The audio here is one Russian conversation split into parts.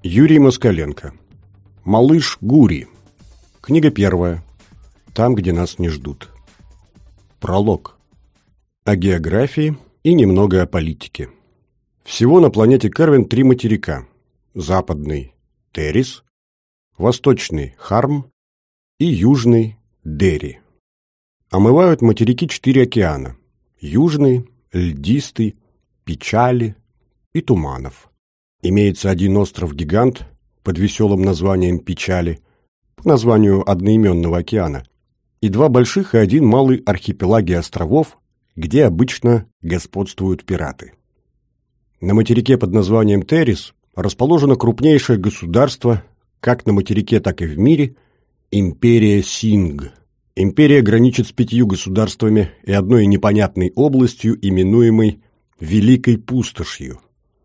Юрий Москаленко. Малыш Гури. Книга первая. Там, где нас не ждут. Пролог. О географии и немного о политике. Всего на планете Кервин 3 материка. Западный – Террис, восточный – Харм и южный – Дерри. Омывают материки 4 океана – Южный, Льдистый, Печали и Туманов. Имеется один остров-гигант под веселым названием Печали, по названию одноименного океана, и 2 больших и 1 малый архипелаги островов, где обычно господствуют пираты. На материке под названием Террис расположено крупнейшее государство, как на материке, так и в мире – империя Синг. Империя граничит с 5 государствами и одной непонятной областью, именуемой Великой Пустошью.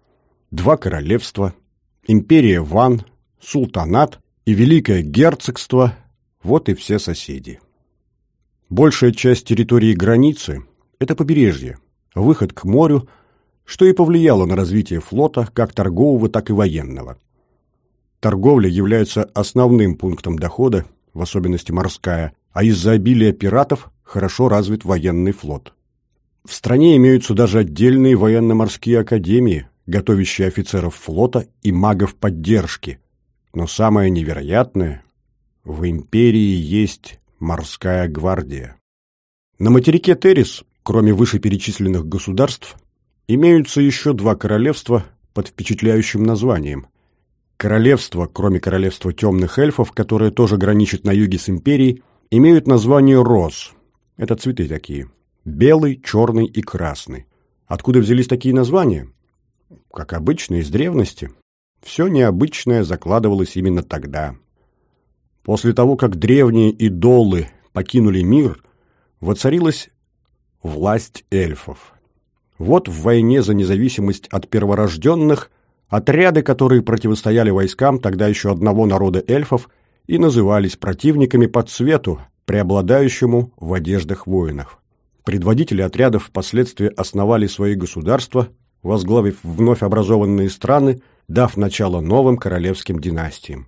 2 королевства, империя Ван, султанат и Великое Герцогство – вот и все соседи. Большая часть территории границы – это побережье, выход к морю, что и повлияло на развитие флота, как торгового, так и военного. Торговля является основным пунктом дохода, в особенности морская, а из-за обилия пиратов хорошо развит военный флот. В стране имеются даже отдельные военно-морские академии, готовящие офицеров флота и магов поддержки. Но самое невероятное – в империи есть морская гвардия. На материке Террис, кроме вышеперечисленных государств, имеются еще 2 королевства под впечатляющим названием. Королевства, кроме королевства темных эльфов, которое тоже граничит на юге с империей, имеют название Роз. Это цветы такие. Белый, черный и красный. Откуда взялись такие названия? Как обычно, из древности. Все необычное закладывалось именно тогда. После того, как древние идолы покинули мир, воцарилась власть эльфов. Вот в войне за независимость от перворожденных отряды, которые противостояли войскам тогда еще одного народа эльфов и назывались противниками по цвету, преобладающему в одеждах воинов. Предводители отрядов впоследствии основали свои государства, возглавив вновь образованные страны, дав начало новым королевским династиям.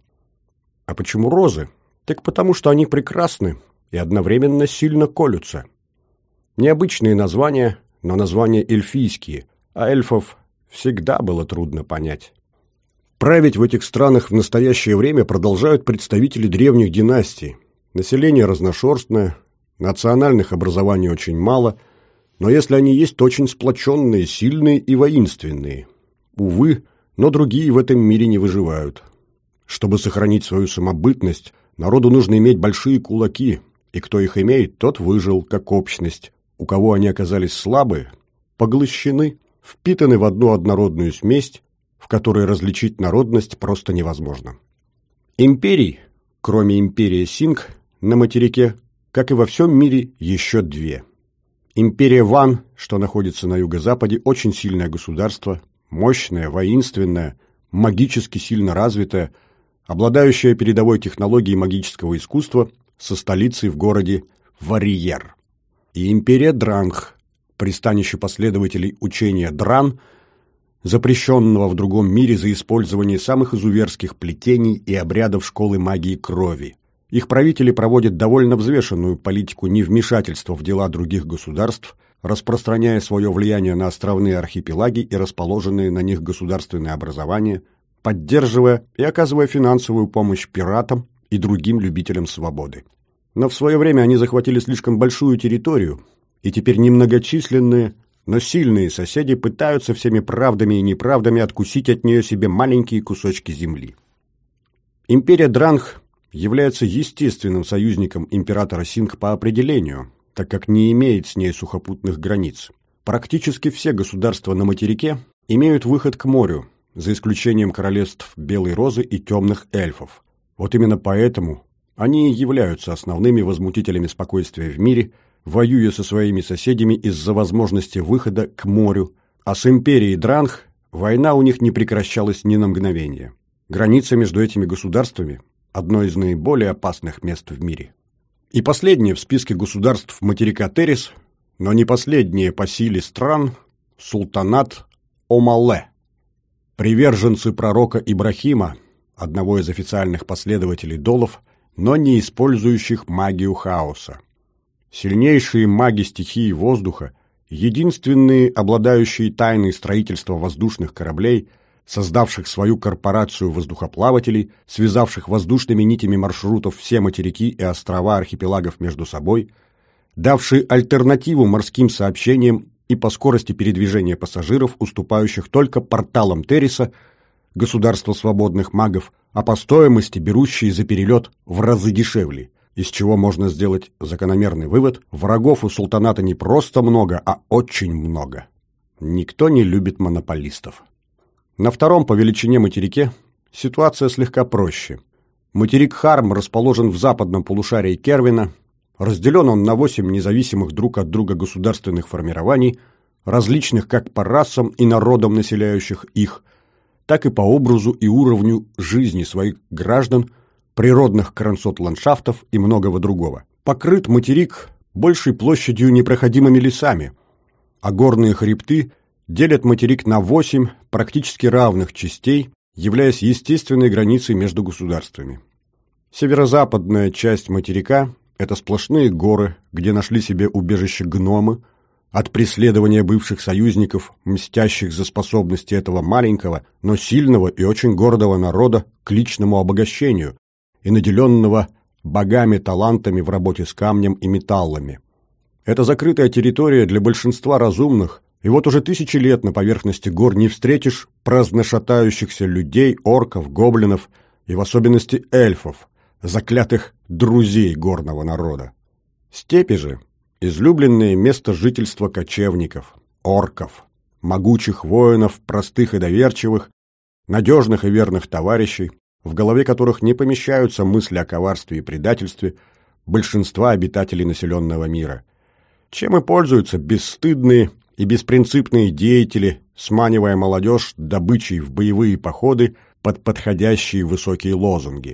А почему розы? Так потому, что они прекрасны и одновременно сильно колются. Необычные названия, но названия эльфийские, а эльфов всегда было трудно понять. Править в этих странах в настоящее время продолжают представители древних династий. Население разношерстное, национальных образований очень мало, но если они есть, то очень сплоченные, сильные и воинственные. Увы, но другие в этом мире не выживают. Чтобы сохранить свою самобытность, народу нужно иметь большие кулаки, и кто их имеет, тот выжил как общность. У кого они оказались слабые, поглощены, впитаны в одну однородную смесь, в которой различить народность просто невозможно. Империй, кроме империи Синг, на материке, как и во всем мире, еще 2. Империя Ван, что находится на юго-западе, очень сильное государство, мощное, воинственное, магически сильно развитое, обладающее передовой технологией магического искусства со столицей в городе Варриер. И империя Дранг, пристанище последователей учения Дран, запрещенного в другом мире за использование самых изуверских плетений и обрядов школы магии крови. Их правители проводят довольно взвешенную политику невмешательства в дела других государств, распространяя свое влияние на островные архипелаги и расположенные на них государственные образования, поддерживая и оказывая финансовую помощь пиратам и другим любителям свободы. Но в свое время они захватили слишком большую территорию, и теперь немногочисленные, но сильные соседи пытаются всеми правдами и неправдами откусить от нее себе маленькие кусочки земли. Империя Дранг является естественным союзником императора Синг по определению, так как не имеет с ней сухопутных границ. Практически все государства на материке имеют выход к морю, за исключением королевств Белой Розы и Темных Эльфов. Вот именно поэтому они и являются основными возмутителями спокойствия в мире, воюя со своими соседями из-за возможности выхода к морю, а с империей Дранг война у них не прекращалась ни на мгновение. Граница между этими государствами – одно из наиболее опасных мест в мире. И последнее в списке государств материка Террис, но не последнее по силе стран – султанат Омале. приверженцы пророка Ибрахима, одного из официальных последователей долов, но не использующих магию хаоса. Сильнейшие маги стихии воздуха, единственные обладающие тайной строительства воздушных кораблей, создавших свою корпорацию воздухоплавателей, связавших воздушными нитями маршрутов все материки и острова архипелагов между собой, давшие альтернативу морским сообщениям и по скорости передвижения пассажиров, уступающих только порталам Терриса, государства свободных магов, а по стоимости берущие за перелет в разы дешевле, из чего можно сделать закономерный вывод: врагов у султаната не просто много, а очень много. Никто не любит монополистов. На втором по величине материке ситуация слегка проще. Материк Харм расположен в западном полушарии Кервина, разделен он на 8 независимых друг от друга государственных формирований, различных как по расам и народам, населяющих их, так и по образу и уровню жизни своих граждан, природных красот-ландшафтов и многого другого. Покрыт материк большей площадью непроходимыми лесами, а горные хребты делят материк на 8 практически равных частей, являясь естественной границей между государствами. Северо-западная часть материка – это сплошные горы, где нашли себе убежище гномы, от преследования бывших союзников, мстящих за способности этого маленького, но сильного и очень гордого народа к личному обогащению и наделенного богами талантами в работе с камнем и металлами. Это закрытая территория для большинства разумных, и вот уже тысячи лет на поверхности гор не встретишь праздно шатающихся людей, орков, гоблинов и в особенности эльфов, заклятых друзей горного народа. Степи же – излюбленное место жительства кочевников, орков, могучих воинов, простых и доверчивых, надежных и верных товарищей, в голове которых не помещаются мысли о коварстве и предательстве большинства обитателей населенного мира. Чем и пользуются бесстыдные и беспринципные деятели, сманивая молодежь добычей в боевые походы под подходящие высокие лозунги.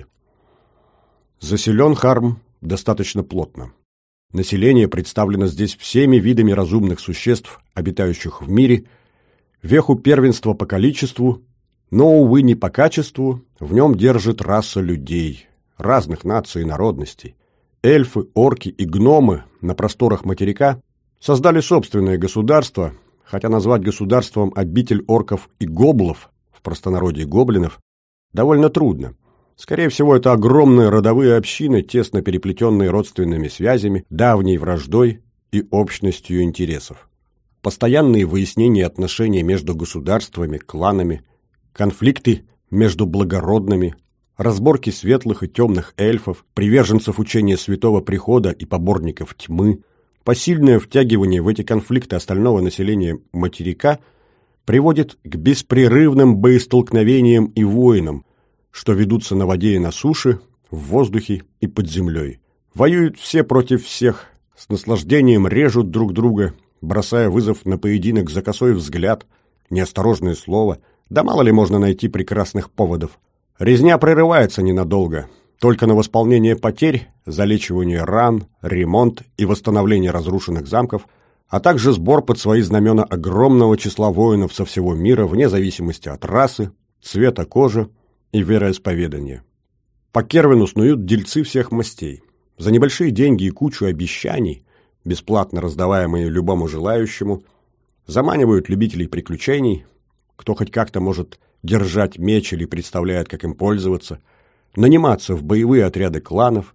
Заселен Харм достаточно плотно. Население представлено здесь всеми видами разумных существ, обитающих в мире, веху первенства по количеству, но, увы, не по качеству, в нем держит раса людей, разных наций и народностей. Эльфы, орки и гномы на просторах материка создали собственное государство, хотя назвать государством обитель орков и гоблов, в простонародье гоблинов, довольно трудно. Скорее всего, это огромные родовые общины, тесно переплетенные родственными связями, давней враждой и общностью интересов. Постоянные выяснения отношений между государствами, кланами, конфликты между благородными, разборки светлых и темных эльфов, приверженцев учения Святого Прихода и поборников тьмы, посильное втягивание в эти конфликты остального населения материка приводит к беспрерывным боестолкновениям и войнам, что ведутся на воде и на суше, в воздухе и под землей. Воюют все против всех, с наслаждением режут друг друга, бросая вызов на поединок за косой взгляд, неосторожное слово, да мало ли можно найти прекрасных поводов. Резня прерывается ненадолго, только на восполнение потерь, залечивание ран, ремонт и восстановление разрушенных замков, а также сбор под свои знамена огромного числа воинов со всего мира вне зависимости от расы, цвета кожи и вероисповедания. По Кервину снуют дельцы всех мастей. За небольшие деньги и кучу обещаний, бесплатно раздаваемые любому желающему, заманивают любителей приключений, кто хоть как-то может держать меч или представляет, как им пользоваться, наниматься в боевые отряды кланов,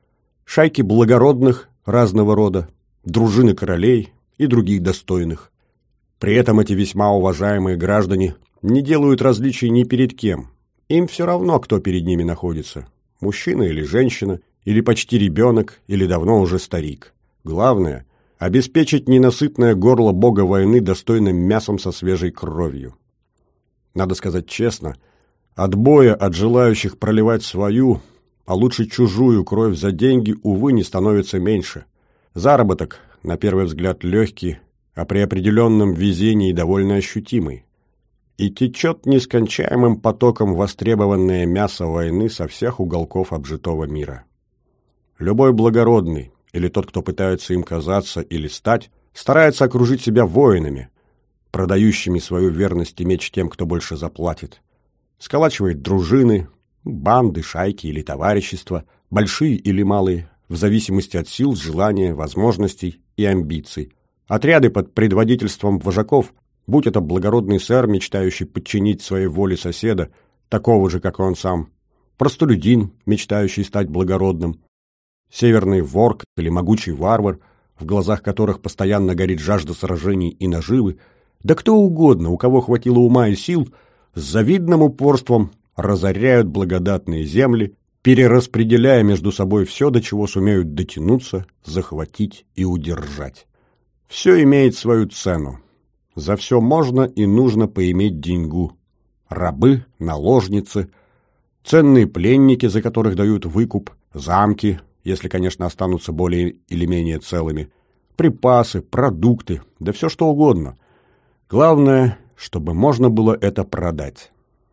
шайки благородных разного рода, дружины королей и других достойных. При этом эти весьма уважаемые граждане не делают различий ни перед кем. Им все равно, кто перед ними находится – мужчина или женщина, или почти ребенок, или давно уже старик. Главное – обеспечить ненасытное горло бога войны достойным мясом со свежей кровью. Надо сказать честно, отбоя от желающих проливать свою, а лучше чужую кровь за деньги, увы, не становится меньше. Заработок, на первый взгляд, легкий, а при определенном везении довольно ощутимый. И течет нескончаемым потоком востребованное мясо войны со всех уголков обжитого мира. Любой благородный, или тот, кто пытается им казаться или стать, старается окружить себя воинами, продающими свою верность и меч тем, кто больше заплатит. Сколачивает дружины, банды, шайки или товарищества, большие или малые, в зависимости от сил, желания, возможностей и амбиций. Отряды под предводительством вожаков, будь это благородный сэр, мечтающий подчинить своей воле соседа, такого же, как и он сам, простолюдин, мечтающий стать благородным, северный ворк или могучий варвар, в глазах которых постоянно горит жажда сражений и наживы, да кто угодно, у кого хватило ума и сил, с завидным упорством разоряют благодатные земли, перераспределяя между собой все, до чего сумеют дотянуться, захватить и удержать. Все имеет свою цену. За все можно и нужно поиметь деньгу. Рабы, наложницы, ценные пленники, за которых дают выкуп, замки, если, конечно, останутся более или менее целыми, припасы, продукты, да все что угодно. Главное, чтобы можно было это продать.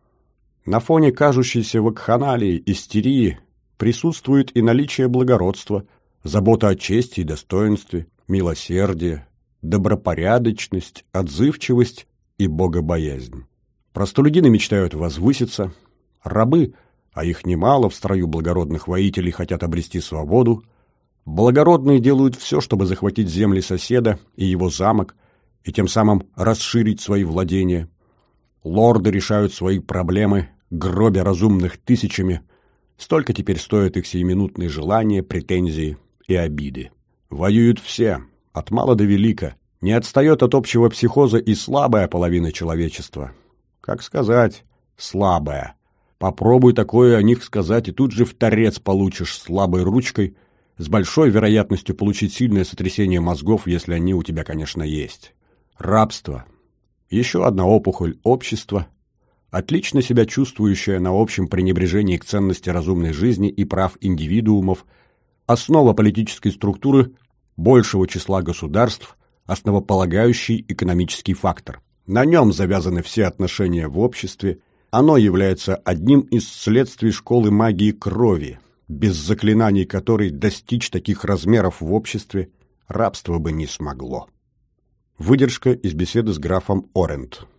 На фоне кажущейся вакханалии, истерии присутствует и наличие благородства, забота о чести и достоинстве, милосердие, добропорядочность, отзывчивость и богобоязнь. Простолюдины мечтают возвыситься, рабы, а их немало в строю благородных воителей, хотят обрести свободу, благородные делают все, чтобы захватить земли соседа и его замок, и тем самым расширить свои владения. Лорды решают свои проблемы, гробя разумных тысячами. Столько теперь стоят их сиюминутные желания, претензии и обиды. Воюют все, от мала до велика. Не отстает от общего психоза и слабая половина человечества. Как сказать «слабая»? Попробуй такое о них сказать, и тут же в торец получишь слабой ручкой, с большой вероятностью получить сильное сотрясение мозгов, если они у тебя, конечно, есть. Рабство. Еще одна опухоль общества, отлично себя чувствующая на общем пренебрежении к ценности разумной жизни и прав индивидуумов, основа политической структуры большего числа государств, основополагающий экономический фактор. На нем завязаны все отношения в обществе, оно является одним из следствий школы магии крови, без заклинаний которой достичь таких размеров в обществе рабство бы не смогло. Выдержка из беседы с графом Орент.